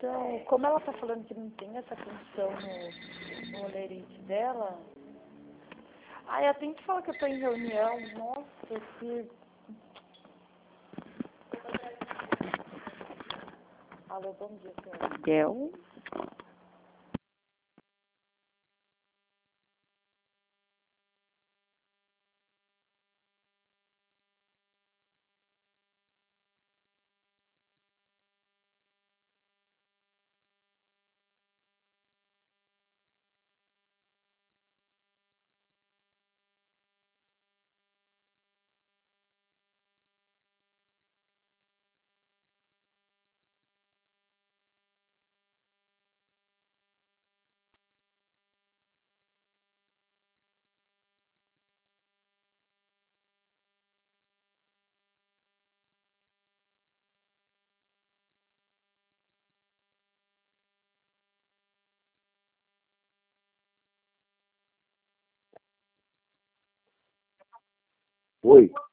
Então, como ela tá falando que não tem essa função no olerite dela, ai, ela tem que falar que eu tô em reunião. Nossa, que... Alô, bom dia, senhora. Del? Oi.